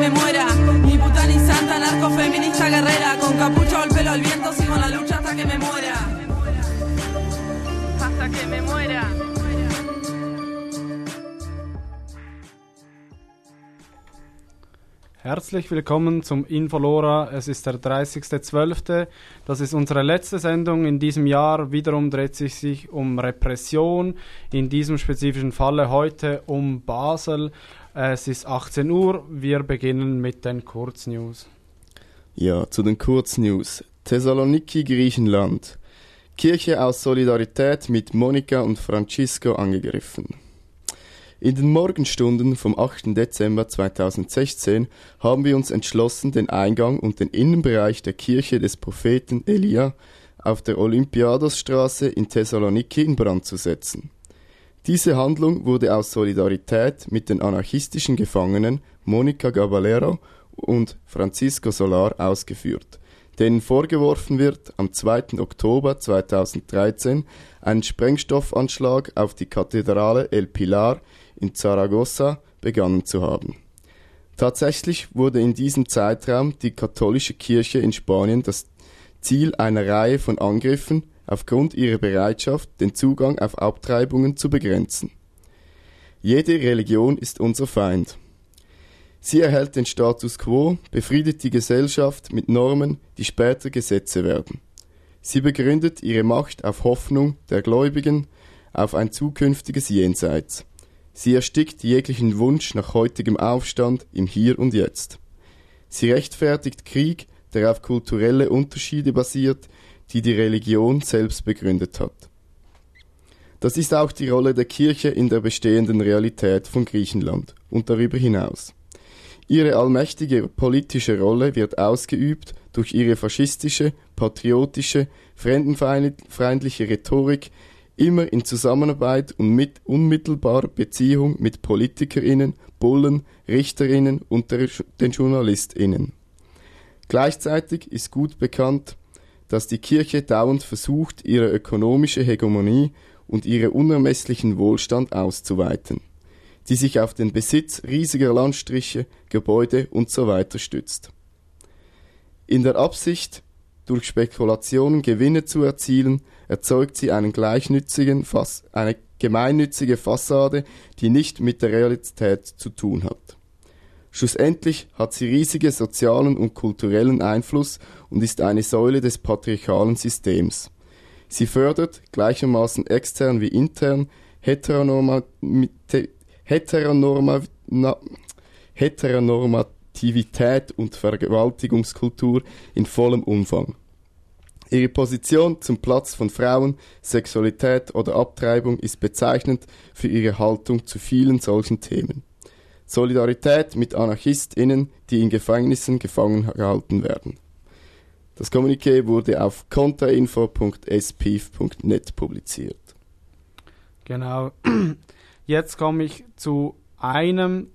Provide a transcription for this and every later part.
me muera. Mi puta ni santa, narcofeminista guerrera, con capucha o el pelo al viento, sigo en la lucha hasta que me muera. Hasta que me muera. Herzlich willkommen zum Infolora. Es ist der 30.12. Das ist unsere letzte Sendung in diesem Jahr. Wiederum dreht sich um Repression. In diesem spezifischen Falle heute um Basel. Es ist 18 Uhr. Wir beginnen mit den Kurznews. Ja, zu den Kurznews. Thessaloniki, Griechenland. Kirche aus Solidarität mit Monika und Francisco angegriffen. In den Morgenstunden vom 8. Dezember 2016 haben wir uns entschlossen, den Eingang und den Innenbereich der Kirche des Propheten Elia auf der Olympiadosstraße in Thessaloniki in Brand zu setzen. Diese Handlung wurde aus Solidarität mit den anarchistischen Gefangenen Monica Caballero und Francisco Solar ausgeführt, denen vorgeworfen wird, am 2. Oktober 2013 einen Sprengstoffanschlag auf die Kathedrale El Pilar in Zaragoza begangen zu haben. Tatsächlich wurde in diesem Zeitraum die katholische Kirche in Spanien das Ziel einer Reihe von Angriffen aufgrund ihrer Bereitschaft, den Zugang auf Abtreibungen zu begrenzen. Jede Religion ist unser Feind. Sie erhält den Status quo, befriedet die Gesellschaft mit Normen, die später Gesetze werden. Sie begründet ihre Macht auf Hoffnung der Gläubigen auf ein zukünftiges Jenseits. Sie erstickt jeglichen Wunsch nach heutigem Aufstand im Hier und Jetzt. Sie rechtfertigt Krieg, der auf kulturelle Unterschiede basiert, die die Religion selbst begründet hat. Das ist auch die Rolle der Kirche in der bestehenden Realität von Griechenland und darüber hinaus. Ihre allmächtige politische Rolle wird ausgeübt durch ihre faschistische, patriotische, fremdenfeindliche Rhetorik, immer in Zusammenarbeit und mit unmittelbarer Beziehung mit PolitikerInnen, Bullen, RichterInnen und den JournalistInnen. Gleichzeitig ist gut bekannt, dass die Kirche dauernd versucht, ihre ökonomische Hegemonie und ihren unermesslichen Wohlstand auszuweiten, die sich auf den Besitz riesiger Landstriche, Gebäude usw. stützt. In der Absicht, durch Spekulationen Gewinne zu erzielen, erzeugt sie eine gemeinnützige Fassade, die nicht mit der Realität zu tun hat. Schlussendlich hat sie riesigen sozialen und kulturellen Einfluss und ist eine Säule des patriarchalen Systems. Sie fördert, gleichermaßen extern wie intern, Heteronormativität und Vergewaltigungskultur in vollem Umfang. Ihre Position zum Platz von Frauen, Sexualität oder Abtreibung ist bezeichnend für ihre Haltung zu vielen solchen Themen. Solidarität mit AnarchistInnen, die in Gefängnissen gefangen gehalten werden. Das Kommuniqué wurde auf containfo.spif.net publiziert. Genau. Jetzt komme ich zu einem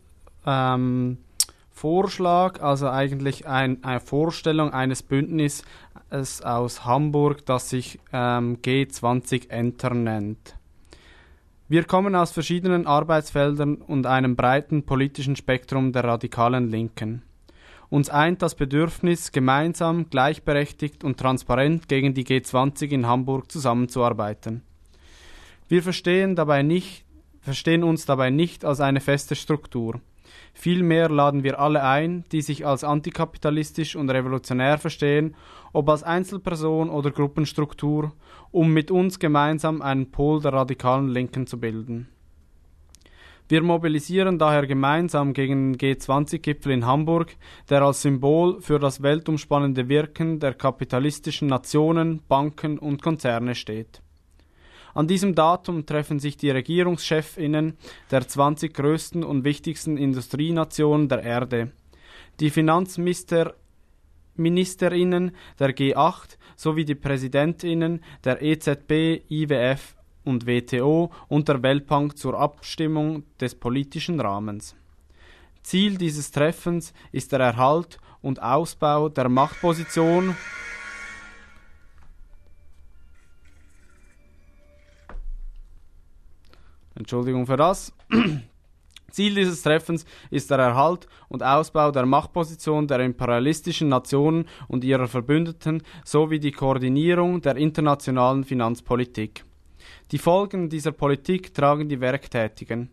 Vorschlag, also eigentlich eine Vorstellung eines Bündnisses aus Hamburg, das sich G20 Enter nennt. Wir kommen aus verschiedenen Arbeitsfeldern und einem breiten politischen Spektrum der radikalen Linken. Uns eint das Bedürfnis, gemeinsam, gleichberechtigt und transparent gegen die G20 in Hamburg zusammenzuarbeiten. Wir verstehen uns dabei nicht als eine feste Struktur. Vielmehr laden wir alle ein, die sich als antikapitalistisch und revolutionär verstehen, ob als Einzelperson oder Gruppenstruktur, um mit uns gemeinsam einen Pol der radikalen Linken zu bilden. Wir mobilisieren daher gemeinsam gegen den G20-Gipfel in Hamburg, der als Symbol für das weltumspannende Wirken der kapitalistischen Nationen, Banken und Konzerne steht. An diesem Datum treffen sich die Regierungschefinnen der 20 größten und wichtigsten Industrienationen der Erde, die Finanzministerinnen der G8 sowie die Präsidentinnen der EZB, IWF und WTO und der Weltbank zur Abstimmung des politischen Rahmens. Ziel dieses Treffens ist der Erhalt und Ausbau der Machtposition Entschuldigung für das. Ziel dieses Treffens ist der Erhalt und Ausbau der Machtposition der imperialistischen Nationen und ihrer Verbündeten sowie die Koordinierung der internationalen Finanzpolitik. Die Folgen dieser Politik tragen die Werktätigen.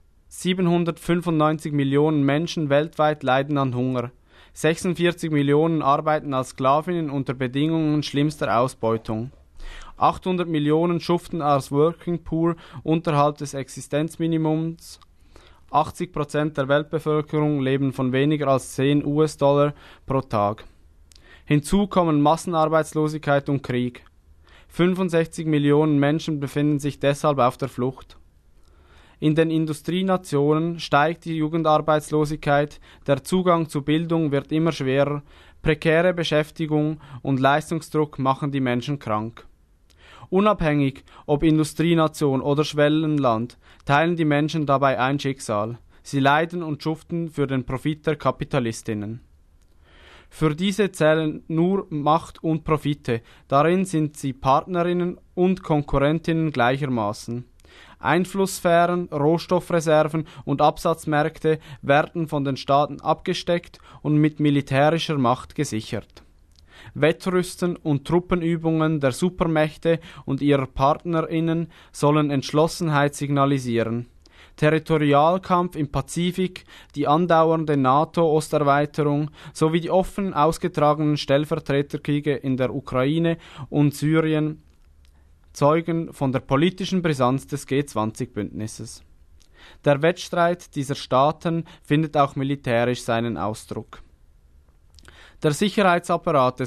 795 Millionen Menschen weltweit leiden an Hunger. 46 Millionen arbeiten als Sklavinnen unter Bedingungen schlimmster Ausbeutung. 800 Millionen schuften als Working Poor unterhalb des Existenzminimums. 80% der Weltbevölkerung leben von weniger als 10 US-Dollar pro Tag. Hinzu kommen Massenarbeitslosigkeit und Krieg. 65 Millionen Menschen befinden sich deshalb auf der Flucht. In den Industrienationen steigt die Jugendarbeitslosigkeit, der Zugang zu Bildung wird immer schwerer, prekäre Beschäftigung und Leistungsdruck machen die Menschen krank. Unabhängig, ob Industrienation oder Schwellenland, teilen die Menschen dabei ein Schicksal. Sie leiden und schuften für den Profit der Kapitalistinnen. Für diese zählen nur Macht und Profite, darin sind sie Partnerinnen und Konkurrentinnen gleichermaßen. Einflusssphären, Rohstoffreserven und Absatzmärkte werden von den Staaten abgesteckt und mit militärischer Macht gesichert. Wettrüsten und Truppenübungen der Supermächte und ihrer PartnerInnen sollen Entschlossenheit signalisieren. Territorialkampf im Pazifik, die andauernde NATO-Osterweiterung sowie die offen ausgetragenen Stellvertreterkriege in der Ukraine und Syrien zeugen von der politischen Brisanz des G20-Bündnisses. Der Wettstreit dieser Staaten findet auch militärisch seinen Ausdruck. Der Sicherheitsapparat der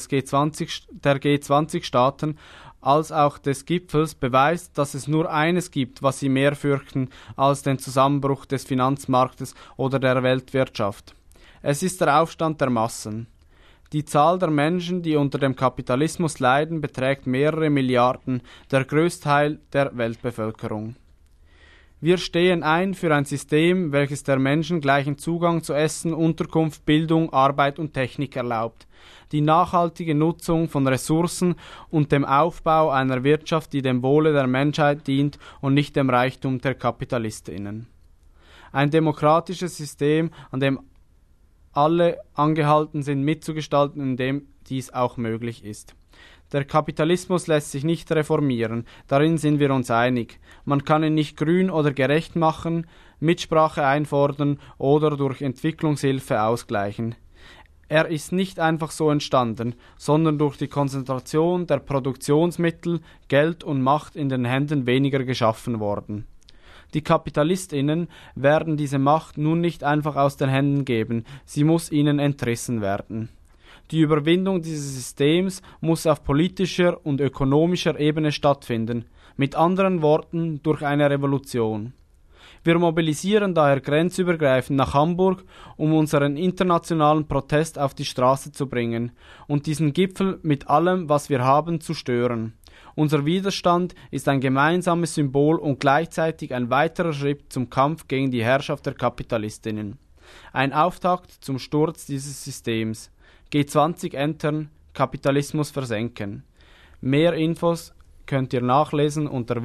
G20-Staaten als auch des Gipfels beweist, dass es nur eines gibt, was sie mehr fürchten als den Zusammenbruch des Finanzmarktes oder der Weltwirtschaft. Es ist der Aufstand der Massen. Die Zahl der Menschen, die unter dem Kapitalismus leiden, beträgt mehrere Milliarden, der Größteil der Weltbevölkerung. Wir stehen ein für ein System, welches der Menschen gleichen Zugang zu Essen, Unterkunft, Bildung, Arbeit und Technik erlaubt, die nachhaltige Nutzung von Ressourcen und dem Aufbau einer Wirtschaft, die dem Wohle der Menschheit dient und nicht dem Reichtum der KapitalistInnen. Ein demokratisches System, an dem alle angehalten sind mitzugestalten, in dem dies auch möglich ist. Der Kapitalismus lässt sich nicht reformieren, darin sind wir uns einig. Man kann ihn nicht grün oder gerecht machen, Mitsprache einfordern oder durch Entwicklungshilfe ausgleichen. Er ist nicht einfach so entstanden, sondern durch die Konzentration der Produktionsmittel, Geld und Macht in den Händen weniger geschaffen worden. Die KapitalistInnen werden diese Macht nun nicht einfach aus den Händen geben, sie muss ihnen entrissen werden. Die Überwindung dieses Systems muss auf politischer und ökonomischer Ebene stattfinden, mit anderen Worten durch eine Revolution. Wir mobilisieren daher grenzübergreifend nach Hamburg, um unseren internationalen Protest auf die Straße zu bringen und diesen Gipfel mit allem, was wir haben, zu stören. Unser Widerstand ist ein gemeinsames Symbol und gleichzeitig ein weiterer Schritt zum Kampf gegen die Herrschaft der Kapitalistinnen. Ein Auftakt zum Sturz dieses Systems. G20 entern, Kapitalismus versenken. Mehr Infos könnt ihr nachlesen unter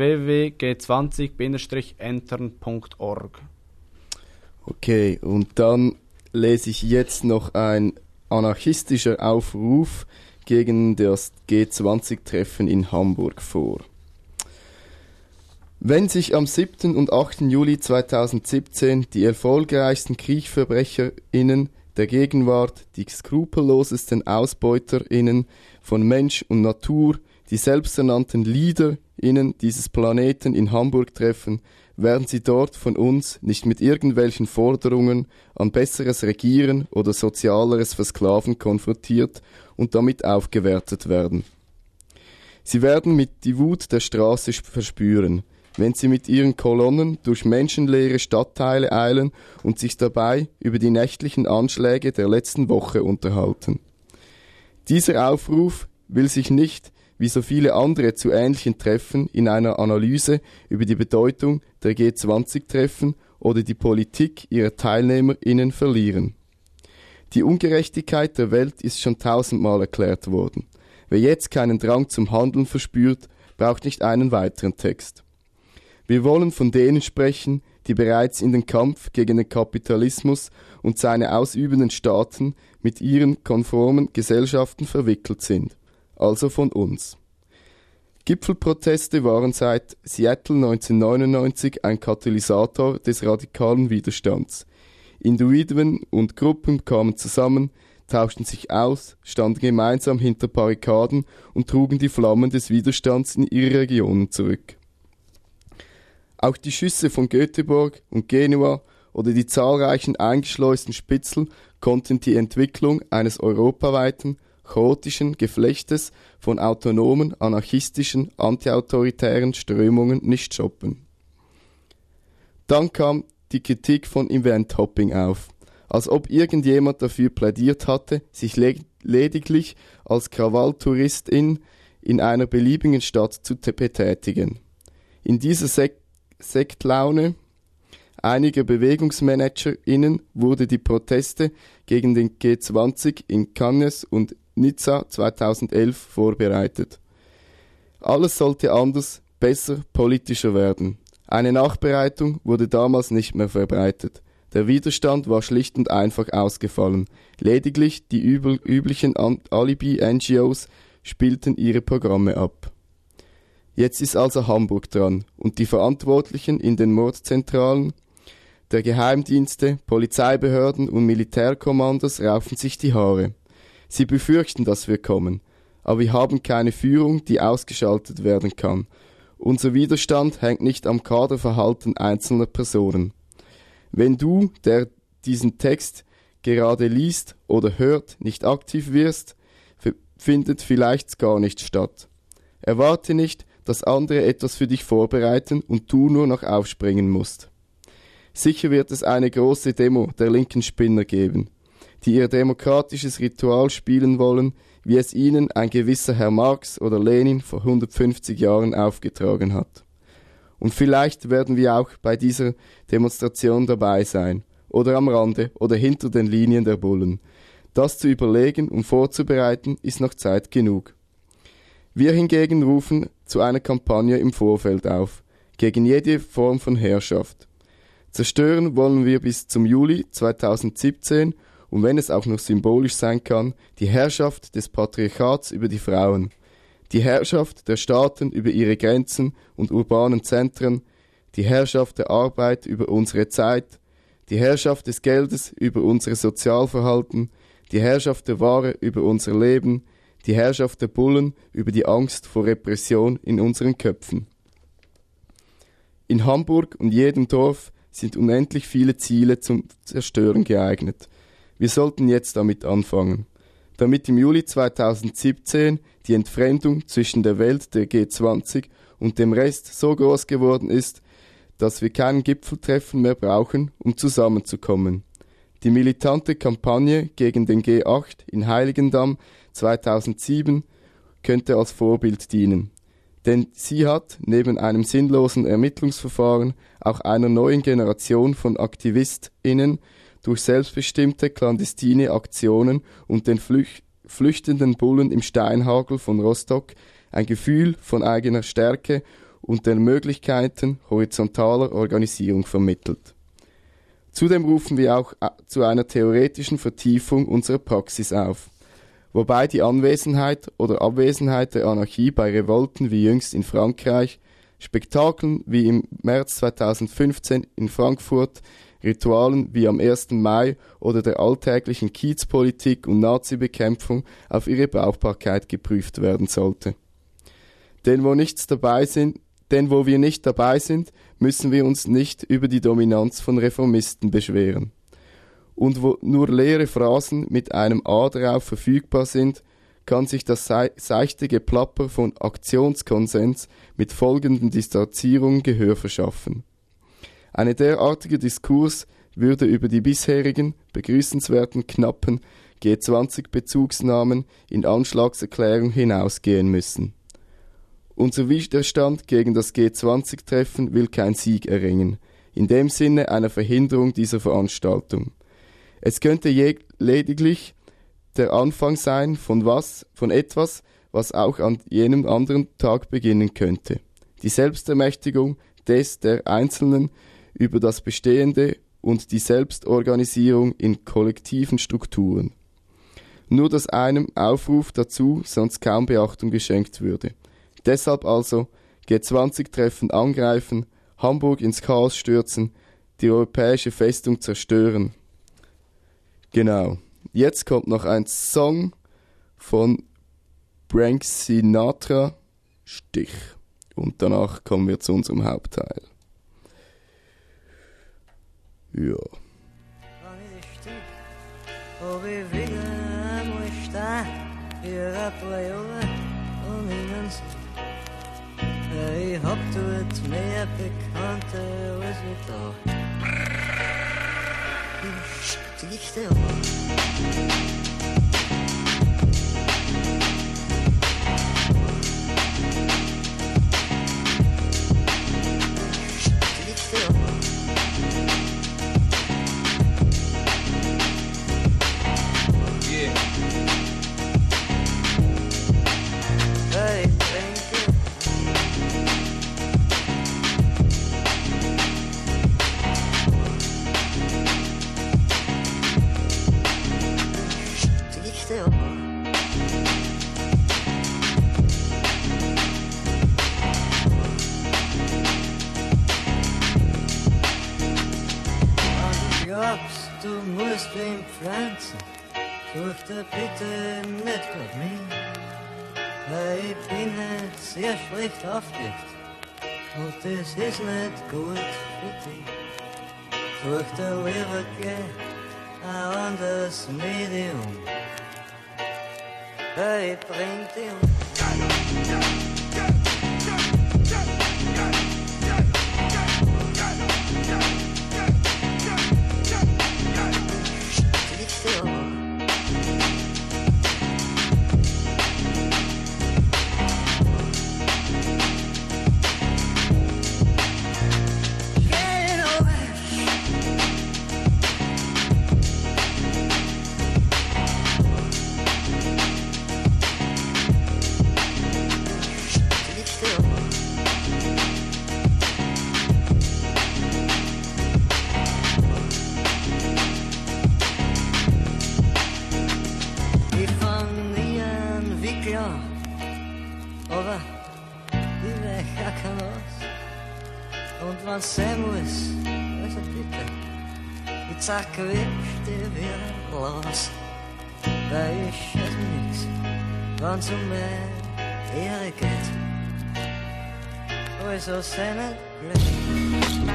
www.g20-entern.org. Okay, und dann lese ich jetzt noch ein anarchistischer Aufruf gegen das G20-Treffen in Hamburg vor. Wenn sich am 7. und 8. Juli 2017 die erfolgreichsten KriegverbrecherInnen der Gegenwart, die skrupellosesten AusbeuterInnen von Mensch und Natur, die selbsternannten LeaderInnen dieses Planeten in Hamburg treffen, werden sie dort von uns nicht mit irgendwelchen Forderungen an besseres Regieren oder sozialeres Versklaven konfrontiert und damit aufgewertet werden. Sie werden die Wut der Straße verspüren, wenn sie mit ihren Kolonnen durch menschenleere Stadtteile eilen und sich dabei über die nächtlichen Anschläge der letzten Woche unterhalten. Dieser Aufruf will sich nicht, wie so viele andere zu ähnlichen Treffen, in einer Analyse über die Bedeutung der G20-Treffen oder die Politik ihrer TeilnehmerInnen verlieren. Die Ungerechtigkeit der Welt ist schon 1000-mal erklärt worden. Wer jetzt keinen Drang zum Handeln verspürt, braucht nicht einen weiteren Text. Wir wollen von denen sprechen, die bereits in den Kampf gegen den Kapitalismus und seine ausübenden Staaten mit ihren konformen Gesellschaften verwickelt sind, also von uns. Gipfelproteste waren seit Seattle 1999 ein Katalysator des radikalen Widerstands. Individuen und Gruppen kamen zusammen, tauschten sich aus, standen gemeinsam hinter Barrikaden und trugen die Flammen des Widerstands in ihre Regionen zurück. Auch die Schüsse von Göteborg und Genua oder die zahlreichen eingeschleusten Spitzel konnten die Entwicklung eines europaweiten, chaotischen Geflechtes von autonomen, anarchistischen, antiautoritären Strömungen nicht stoppen. Dann kam die Kritik von Event-Hopping auf, als ob irgendjemand dafür plädiert hatte, sich lediglich als Krawalltouristin in einer beliebigen Stadt zu betätigen. In dieser Sektlaune einiger BewegungsmanagerInnen wurde die Proteste gegen den G20 in Cannes und Nizza 2011 vorbereitet. Alles sollte anders, besser, politischer werden. Eine Nachbereitung wurde damals nicht mehr verbreitet. Der Widerstand war schlicht und einfach ausgefallen. Lediglich die üblichen Alibi-NGOs spielten ihre Programme ab. Jetzt ist also Hamburg dran und die Verantwortlichen in den Mordzentralen der Geheimdienste, Polizeibehörden und Militärkommandos raufen sich die Haare. Sie befürchten, dass wir kommen, aber wir haben keine Führung, die ausgeschaltet werden kann. Unser Widerstand hängt nicht am Kaderverhalten einzelner Personen. Wenn du, der diesen Text gerade liest oder hört, nicht aktiv wirst, findet vielleicht gar nicht statt. Erwarte nicht, dass andere etwas für dich vorbereiten und du nur noch aufspringen musst. Sicher wird es eine große Demo der linken Spinner geben, die ihr demokratisches Ritual spielen wollen, wie es ihnen ein gewisser Herr Marx oder Lenin vor 150 Jahren aufgetragen hat. Und vielleicht werden wir auch bei dieser Demonstration dabei sein, oder am Rande oder hinter den Linien der Bullen. Das zu überlegen und vorzubereiten ist noch Zeit genug. Wir hingegen rufen zu einer Kampagne im Vorfeld auf, gegen jede Form von Herrschaft. Zerstören wollen wir bis zum Juli 2017, und wenn es auch nur symbolisch sein kann, die Herrschaft des Patriarchats über die Frauen, die Herrschaft der Staaten über ihre Grenzen und urbanen Zentren, die Herrschaft der Arbeit über unsere Zeit, die Herrschaft des Geldes über unser Sozialverhalten, die Herrschaft der Ware über unser Leben, die Herrschaft der Bullen über die Angst vor Repression in unseren Köpfen. In Hamburg und jedem Dorf sind unendlich viele Ziele zum Zerstören geeignet. Wir sollten jetzt damit anfangen, damit im Juli 2017 die Entfremdung zwischen der Welt der G20 und dem Rest so groß geworden ist, dass wir kein Gipfeltreffen mehr brauchen, um zusammenzukommen. Die militante Kampagne gegen den G8 in Heiligendamm 2007 könnte als Vorbild dienen. Denn sie hat, neben einem sinnlosen Ermittlungsverfahren, auch einer neuen Generation von AktivistInnen durch selbstbestimmte clandestine Aktionen und den flüchtenden Bullen im Steinhagel von Rostock ein Gefühl von eigener Stärke und den Möglichkeiten horizontaler Organisierung vermittelt. Zudem rufen wir auch zu einer theoretischen Vertiefung unserer Praxis auf, wobei die Anwesenheit oder Abwesenheit der Anarchie bei Revolten wie jüngst in Frankreich, Spektakeln wie im März 2015 in Frankfurt, Ritualen wie am 1. Mai oder der alltäglichen Kiezpolitik und Nazi-Bekämpfung auf ihre Brauchbarkeit geprüft werden sollte. Denn wo wir nicht dabei sind, müssen wir uns nicht über die Dominanz von Reformisten beschweren. Und wo nur leere Phrasen mit einem A drauf verfügbar sind, kann sich das seichte Geplapper von Aktionskonsens mit folgenden Distanzierungen Gehör verschaffen. Eine derartige Diskurs würde über die bisherigen, begrüßenswerten, knappen G20-Bezugsnahmen in Anschlagserklärung hinausgehen müssen. Unser Widerstand gegen das G20-Treffen will kein Sieg erringen, in dem Sinne einer Verhinderung dieser Veranstaltung. Es könnte lediglich der Anfang sein von etwas, was auch an jenem anderen Tag beginnen könnte. Die Selbstermächtigung der Einzelnen über das Bestehende und die Selbstorganisierung in kollektiven Strukturen. Nur dass einem Aufruf dazu sonst kaum Beachtung geschenkt würde. Deshalb also G20-Treffen angreifen, Hamburg ins Chaos stürzen, die europäische Festung zerstören. Genau. Jetzt kommt noch ein Song von Frank Sinatra, Stich. Und danach kommen wir zu unserem Hauptteil. Ja. Ich hab dort mehr Bekannte als ich da. Ich stichte du musst wem pflanzen, such dir bitte nicht grad mich, weil ich bin halt sehr schlecht aufgelegt und das ist nicht gut für dich. Such dir lieber gleich ein anderes Medium, weil ich bring dich um. Aber ich weich ja kein aus. Und wenn's sein muss, also bitte, ich zerquetsch dir wieder los. Weil ich scheiß mir nix, wenn's um meine Ehre geht. Also sei nicht blöd.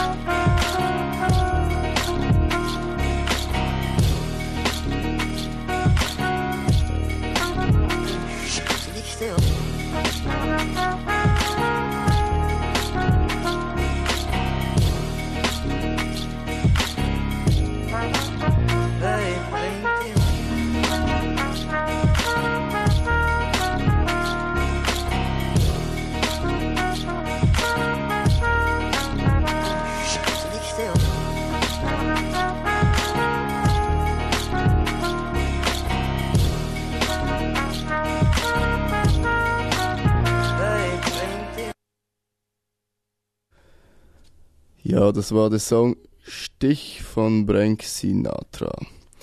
Ja, das war der Song Stich von Frank Sinatra.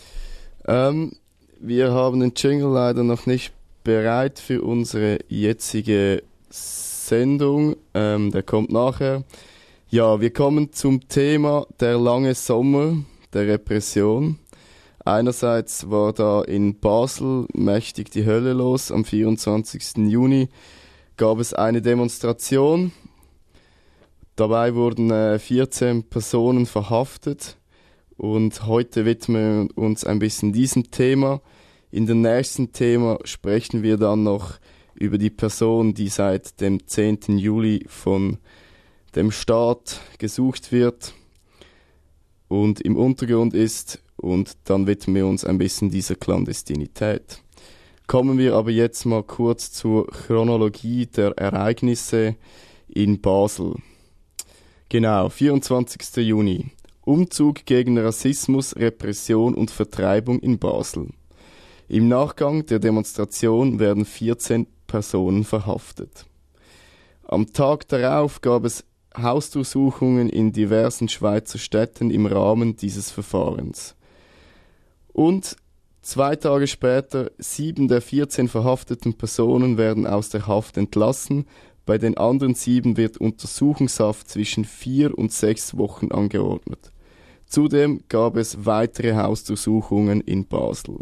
Wir haben den Jingle leider noch nicht bereit für unsere jetzige Sendung. Der kommt nachher. Ja, wir kommen zum Thema der lange Sommer der Repression. Einerseits war da in Basel mächtig die Hölle los. Am 24. Juni gab es eine Demonstration. Dabei wurden 14 Personen verhaftet und heute widmen wir uns ein bisschen diesem Thema. In dem nächsten Thema sprechen wir dann noch über die Person, die seit dem 10. Juli von dem Staat gesucht wird und im Untergrund ist, und dann widmen wir uns ein bisschen dieser Klandestinität. Kommen wir aber jetzt mal kurz zur Chronologie der Ereignisse in Basel. Genau, 24. Juni. Umzug gegen Rassismus, Repression und Vertreibung in Basel. Im Nachgang der Demonstration werden 14 Personen verhaftet. Am Tag darauf gab es Hausdurchsuchungen in diversen Schweizer Städten im Rahmen dieses Verfahrens. Und 2 Tage später, 7 der 14 verhafteten Personen werden aus der Haft entlassen. Bei den anderen 7 wird Untersuchungshaft zwischen 4 und 6 Wochen angeordnet. Zudem gab es weitere Hausdurchsuchungen in Basel.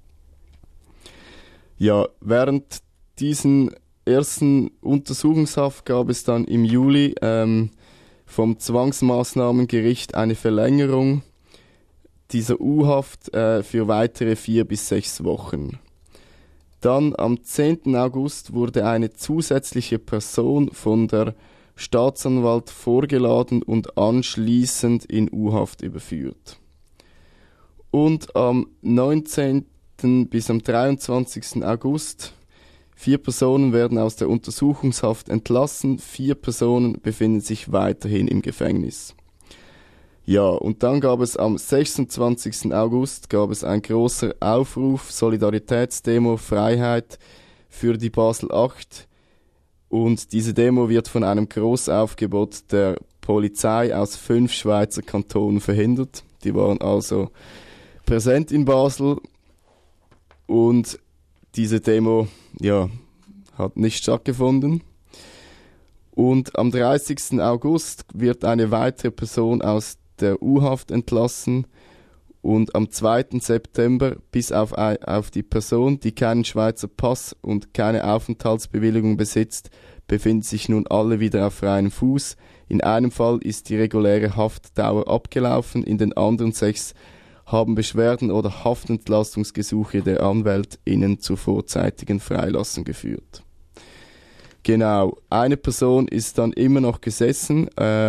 Ja, während diesen ersten Untersuchungshaft gab es dann im Juli vom Zwangsmaßnahmengericht eine Verlängerung dieser U-Haft für weitere 4 bis 6 Wochen. Dann am 10. August wurde eine zusätzliche Person von der Staatsanwalt vorgeladen und anschließend in U-Haft überführt. Und am 19. bis am 23. August 4 Personen werden aus der Untersuchungshaft entlassen, 4 Personen befinden sich weiterhin im Gefängnis. Ja, und dann gab es am 26. August ein großer Aufruf, Solidaritätsdemo Freiheit für die Basel 8. Und diese Demo wird von einem Großaufgebot der Polizei aus 5 Schweizer Kantonen verhindert. Die waren also präsent in Basel und diese Demo, ja, hat nicht stattgefunden. Und am 30. August wird eine weitere Person aus der U-Haft entlassen und am 2. September bis auf die Person, die keinen Schweizer Pass und keine Aufenthaltsbewilligung besitzt, befinden sich nun alle wieder auf freiem Fuß. In einem Fall ist die reguläre Haftdauer abgelaufen, in den anderen 6 haben Beschwerden oder Haftentlastungsgesuche der AnwältInnen zur vorzeitigen Freilassung geführt. Genau, eine Person ist dann immer noch gesessen.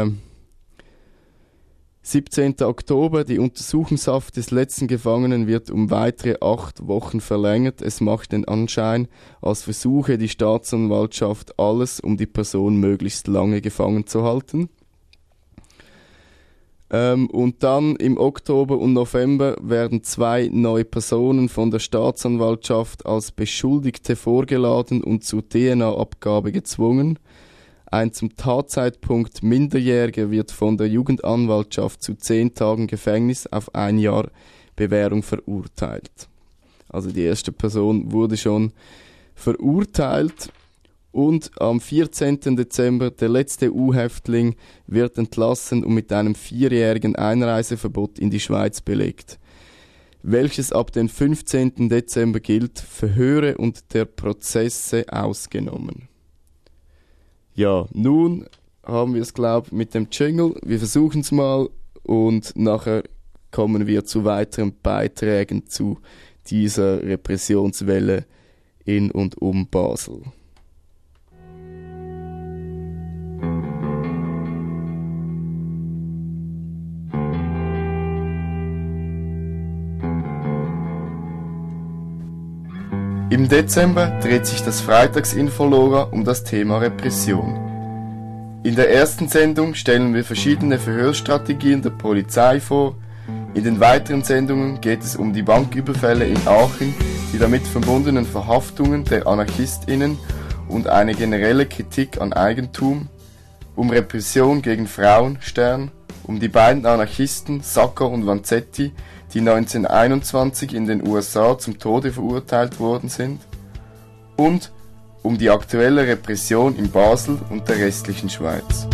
17. Oktober, die Untersuchungshaft des letzten Gefangenen wird um weitere 8 Wochen verlängert. Es macht den Anschein, als versuche die Staatsanwaltschaft alles, um die Person möglichst lange gefangen zu halten. Und dann im Oktober und November werden 2 neue Personen von der Staatsanwaltschaft als Beschuldigte vorgeladen und zur DNA-Abgabe gezwungen. Ein zum Tatzeitpunkt Minderjähriger wird von der Jugendanwaltschaft zu 10 Tagen Gefängnis auf 1 Jahr Bewährung verurteilt. Also die erste Person wurde schon verurteilt. Und am 14. Dezember der letzte U-Häftling wird entlassen und mit einem 4-jährigen Einreiseverbot in die Schweiz belegt, welches ab dem 15. Dezember gilt, Verhöre und der Prozesse ausgenommen. Ja, nun haben wir es, glaube ich, mit dem Jingle. Wir versuchen es mal und nachher kommen wir zu weiteren Beiträgen zu dieser Repressionswelle in und um Basel. Im Dezember dreht sich das Freitagsinfolora um das Thema Repression. In der ersten Sendung stellen wir verschiedene Verhörstrategien der Polizei vor. In den weiteren Sendungen geht es um die Banküberfälle in Aachen, die damit verbundenen Verhaftungen der AnarchistInnen und eine generelle Kritik an Eigentum, um Repression gegen Frauen, Stern, um die beiden Anarchisten Sacco und Vanzetti, die 1921 in den USA zum Tode verurteilt worden sind, und um die aktuelle Repression in Basel und der restlichen Schweiz.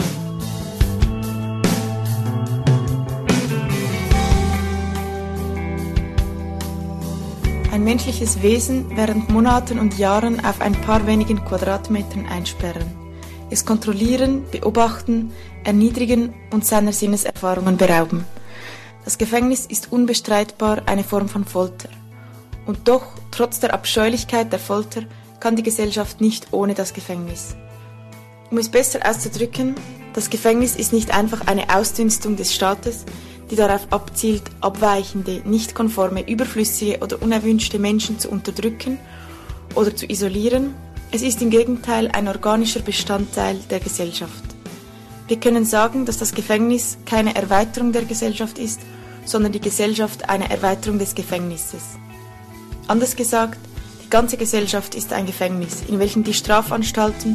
Ein menschliches Wesen während Monaten und Jahren auf ein paar wenigen Quadratmetern einsperren, es kontrollieren, beobachten, erniedrigen und seiner Sinneserfahrungen berauben. Das Gefängnis ist unbestreitbar eine Form von Folter. Und doch, trotz der Abscheulichkeit der Folter, kann die Gesellschaft nicht ohne das Gefängnis. Um es besser auszudrücken, das Gefängnis ist nicht einfach eine Ausdünstung des Staates, die darauf abzielt, abweichende, nicht konforme, überflüssige oder unerwünschte Menschen zu unterdrücken oder zu isolieren. Es ist im Gegenteil ein organischer Bestandteil der Gesellschaft. Wir können sagen, dass das Gefängnis keine Erweiterung der Gesellschaft ist, sondern die Gesellschaft eine Erweiterung des Gefängnisses. Anders gesagt, die ganze Gesellschaft ist ein Gefängnis, in welchem die Strafanstalten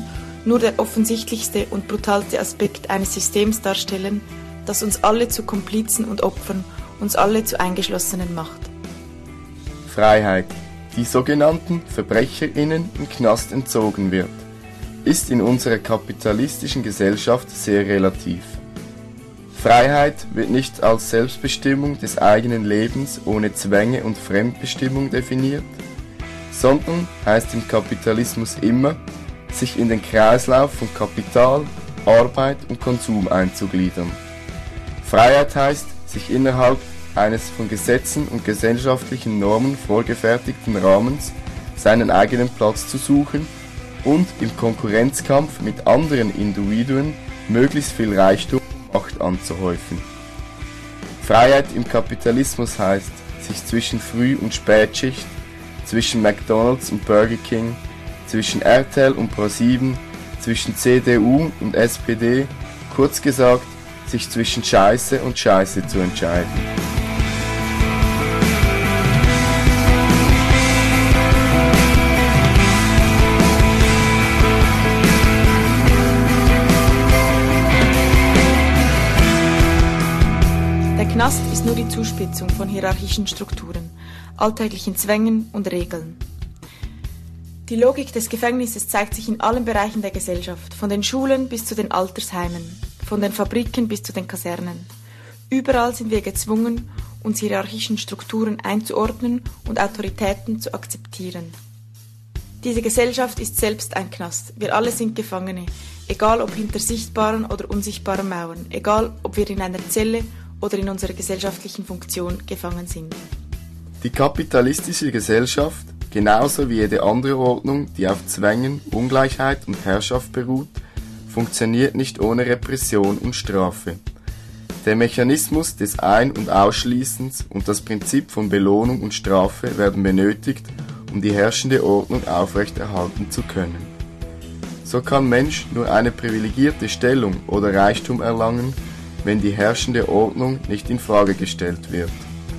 nur der offensichtlichste und brutalste Aspekt eines Systems darstellen, das uns alle zu Komplizen und Opfern, uns alle zu Eingeschlossenen macht. Freiheit, die sogenannten VerbrecherInnen im Knast entzogen wird, ist in unserer kapitalistischen Gesellschaft sehr relativ. Freiheit wird nicht als Selbstbestimmung des eigenen Lebens ohne Zwänge und Fremdbestimmung definiert, sondern heißt im Kapitalismus immer, sich in den Kreislauf von Kapital, Arbeit und Konsum einzugliedern. Freiheit heißt, sich innerhalb eines von Gesetzen und gesellschaftlichen Normen vorgefertigten Rahmens seinen eigenen Platz zu suchen und im Konkurrenzkampf mit anderen Individuen möglichst viel Reichtum und Macht anzuhäufen. Freiheit im Kapitalismus heißt, sich zwischen Früh- und Spätschicht, zwischen McDonald's und Burger King, zwischen RTL und Pro7, zwischen CDU und SPD, kurz gesagt, sich zwischen Scheiße und Scheiße zu entscheiden. Der Knast ist nur die Zuspitzung von hierarchischen Strukturen, alltäglichen Zwängen und Regeln. Die Logik des Gefängnisses zeigt sich in allen Bereichen der Gesellschaft, von den Schulen bis zu den Altersheimen, von den Fabriken bis zu den Kasernen. Überall sind wir gezwungen, uns hierarchischen Strukturen einzuordnen und Autoritäten zu akzeptieren. Diese Gesellschaft ist selbst ein Knast. Wir alle sind Gefangene, egal ob hinter sichtbaren oder unsichtbaren Mauern, egal ob wir in einer Zelle oder in unserer gesellschaftlichen Funktion gefangen sind. Die kapitalistische Gesellschaft, genauso wie jede andere Ordnung, die auf Zwängen, Ungleichheit und Herrschaft beruht, funktioniert nicht ohne Repression und Strafe. Der Mechanismus des Ein- und Ausschließens und das Prinzip von Belohnung und Strafe werden benötigt, um die herrschende Ordnung aufrechterhalten zu können. So kann Mensch nur eine privilegierte Stellung oder Reichtum erlangen, wenn die herrschende Ordnung nicht in Frage gestellt wird.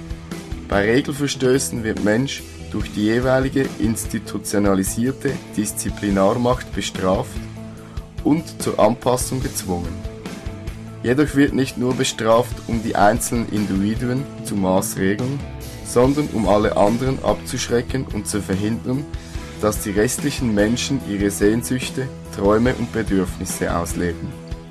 Bei Regelverstößen wird Mensch durch die jeweilige institutionalisierte Disziplinarmacht bestraft und zur Anpassung gezwungen. Jedoch wird nicht nur bestraft, um die einzelnen Individuen zu maßregeln, sondern um alle anderen abzuschrecken und zu verhindern, dass die restlichen Menschen ihre Sehnsüchte, Träume und Bedürfnisse ausleben.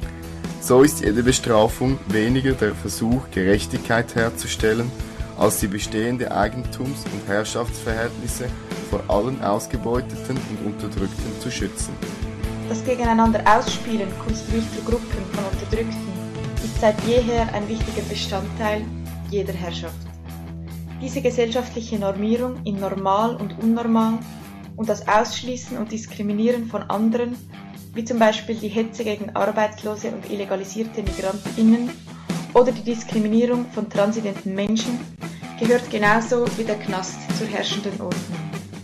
So ist jede Bestrafung weniger der Versuch, Gerechtigkeit herzustellen, als die bestehende Eigentums- und Herrschaftsverhältnisse vor allen Ausgebeuteten und Unterdrückten zu schützen. Das Gegeneinander Ausspielen konstruierter Gruppen von Unterdrückten ist seit jeher ein wichtiger Bestandteil jeder Herrschaft. Diese gesellschaftliche Normierung in normal und unnormal und das Ausschließen und Diskriminieren von anderen, wie zum Beispiel die Hetze gegen arbeitslose und illegalisierte MigrantInnen oder die Diskriminierung von transidenten Menschen, gehört genauso wie der Knast zur herrschenden Ordnung.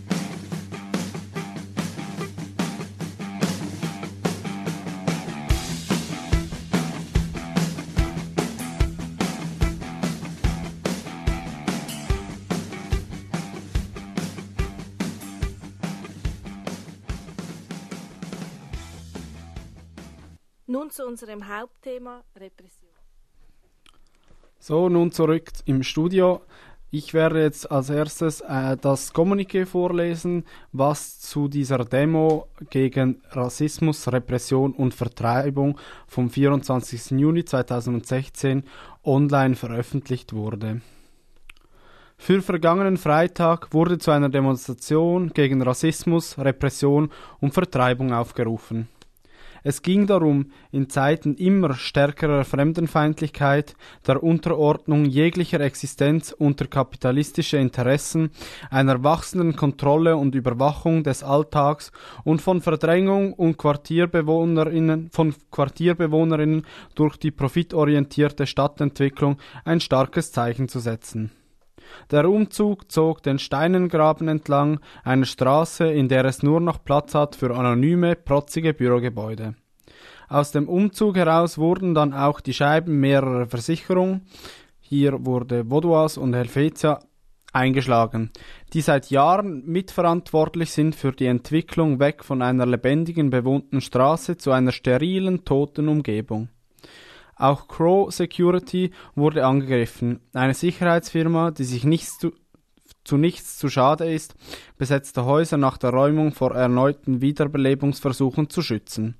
Nun zu unserem Hauptthema Repression. So, nun zurück im Studio. Ich werde jetzt als erstes das Kommuniqué vorlesen, was zu dieser Demo gegen Rassismus, Repression und Vertreibung vom 24. Juni 2016 online veröffentlicht wurde. Für vergangenen Freitag wurde zu einer Demonstration gegen Rassismus, Repression und Vertreibung aufgerufen. Es ging darum, in Zeiten immer stärkerer Fremdenfeindlichkeit, der Unterordnung jeglicher Existenz unter kapitalistische Interessen, einer wachsenden Kontrolle und Überwachung des Alltags und von Verdrängung und Quartierbewohnerinnen durch die profitorientierte Stadtentwicklung ein starkes Zeichen zu setzen. Der Umzug zog den Steinengraben entlang, einer Straße, in der es nur noch Platz hat für anonyme, protzige Bürogebäude. Aus dem Umzug heraus wurden dann auch die Scheiben mehrerer Versicherungen, hier wurde Vaudoise und Helvetia eingeschlagen, die seit Jahren mitverantwortlich sind für die Entwicklung weg von einer lebendigen, bewohnten Straße zu einer sterilen, toten Umgebung. Auch Crow Security wurde angegriffen, eine Sicherheitsfirma, die sich zu nichts zu schade ist, besetzte Häuser nach der Räumung vor erneuten Wiederbelebungsversuchen zu schützen.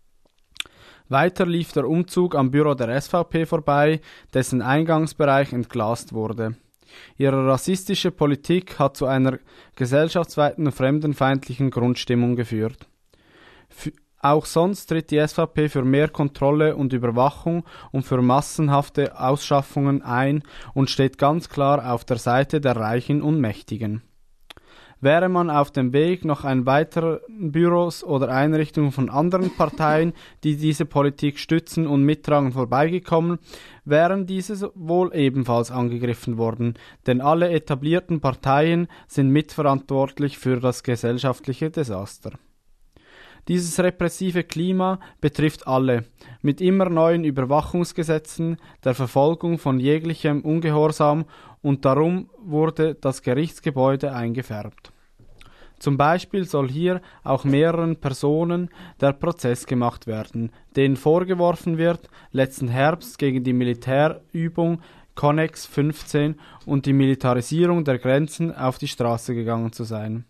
Weiter lief der Umzug am Büro der SVP vorbei, dessen Eingangsbereich entglast wurde. Ihre rassistische Politik hat zu einer gesellschaftsweiten fremdenfeindlichen Grundstimmung geführt. Auch sonst tritt die SVP für mehr Kontrolle und Überwachung und für massenhafte Ausschaffungen ein und steht ganz klar auf der Seite der Reichen und Mächtigen. Wäre man auf dem Weg nach einen weiteren Büros oder Einrichtungen von anderen Parteien, die diese Politik stützen und mittragen, vorbeigekommen, wären diese wohl ebenfalls angegriffen worden, denn alle etablierten Parteien sind mitverantwortlich für das gesellschaftliche Desaster. Dieses repressive Klima betrifft alle, mit immer neuen Überwachungsgesetzen, der Verfolgung von jeglichem Ungehorsam, und darum wurde das Gerichtsgebäude eingefärbt. Zum Beispiel soll hier auch mehreren Personen der Prozess gemacht werden, denen vorgeworfen wird, letzten Herbst gegen die Militärübung Connex 15 und die Militarisierung der Grenzen auf die Straße gegangen zu sein.